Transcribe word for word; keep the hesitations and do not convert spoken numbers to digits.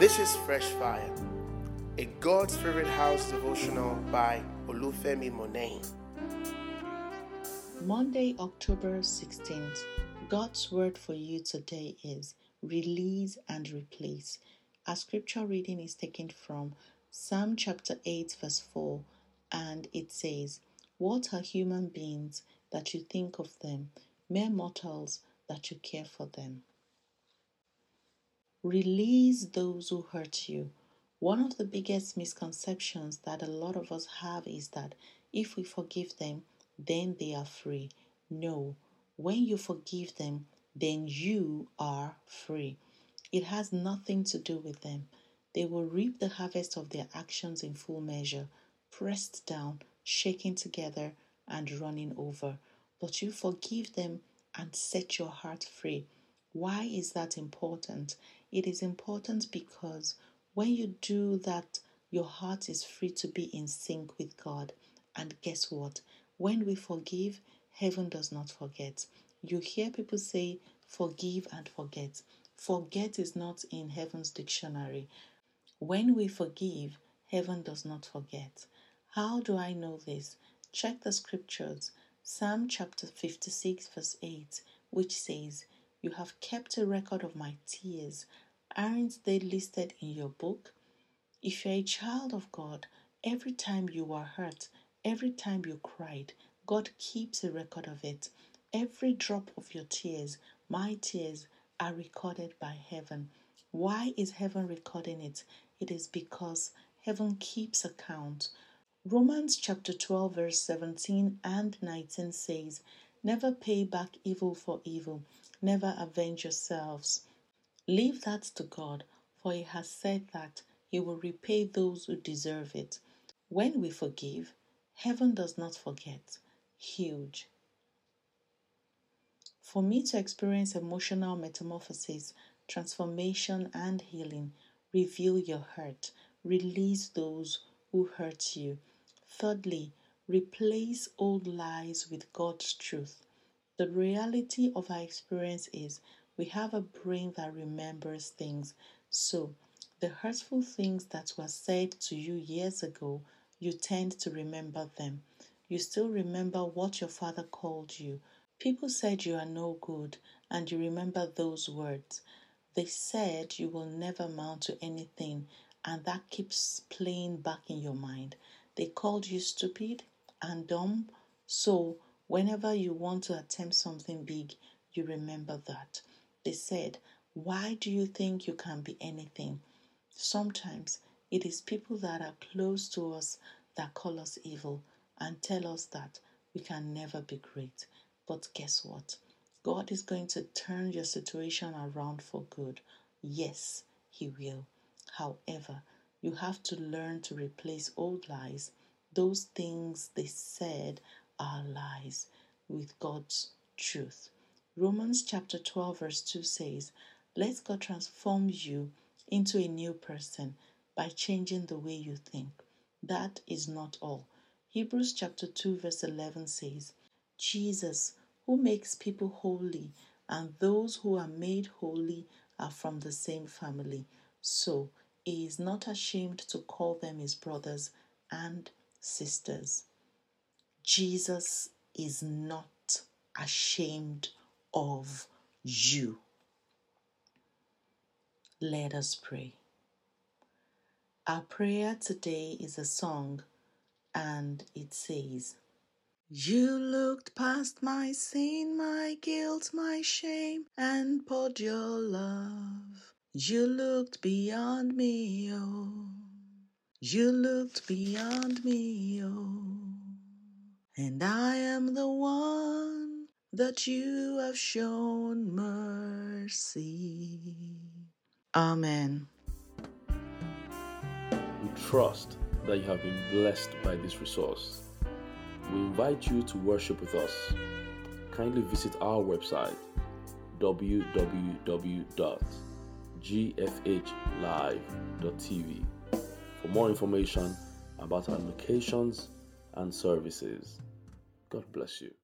This is Fresh Fire, a God's Favorite House devotional by Olufemi Monet. Monday, October sixteenth. God's word for you today is release and replace. Our scripture reading is taken from Psalm chapter eight, verse four, and it says, "What are human beings that you think of them, mere mortals that you care for them?" Release those who hurt you. One of the biggest misconceptions that a lot of us have is that if we forgive them, then they are free. No, when you forgive them, then you are free. It has nothing to do with them. They will reap the harvest of their actions in full measure, pressed down, shaken together, and running over. But you forgive them and set your heart free. Why is that important? It is important because when you do that, your heart is free to be in sync with God. And guess what? When we forgive, heaven does not forget. You hear people say, forgive and forget. Forget is not in heaven's dictionary. When we forgive, heaven does not forget. How do I know this? Check the scriptures. Psalm chapter fifty-six, verse eight, which says, "You have kept a record of my tears. Aren't they listed in your book?" If you're a child of God, every time you were hurt, every time you cried, God keeps a record of it. Every drop of your tears, my tears, are recorded by heaven. Why is heaven recording it? It is because heaven keeps account. Romans chapter twelve, verse seventeen and nineteen says, "Never pay back evil for evil. Never avenge yourselves. Leave that to God, for He has said that He will repay those who deserve it." When we forgive, heaven does not forget. Huge. For me to experience emotional metamorphosis, transformation, and healing, reveal your hurt. Release those who hurt you. Thirdly, replace old lies with God's truth. The reality of our experience is we have a brain that remembers things. So, the hurtful things that were said to you years ago, you tend to remember them. You still remember what your father called you. People said you are no good, and you remember those words. They said you will never amount to anything, and that keeps playing back in your mind. They called you stupid and dumb, so whenever you want to attempt something big, you remember that. They said, "Why do you think you can be anything?" Sometimes it is people that are close to us that call us evil and tell us that we can never be great. But guess what? God is going to turn your situation around for good. Yes, He will. However, you have to learn to replace old lies, those things they said are lies, with God's truth. Romans chapter twelve, verse two says, "Let God transform you into a new person by changing the way you think." That is not all. Hebrews chapter two, verse eleven says, "Jesus, who makes people holy, and those who are made holy are from the same family. So He is not ashamed to call them His brothers and sisters." Jesus is not ashamed of you. Let us pray. Our prayer today is a song, and it says, "You looked past my sin, my guilt, my shame, and poured your love. You looked beyond me, oh. You looked beyond me, oh. And I am the one that you have shown mercy." Amen. We trust that you have been blessed by this resource. We invite you to worship with us. Kindly visit our website, w w w dot g f h live dot t v, for more information about our locations and services. God bless you.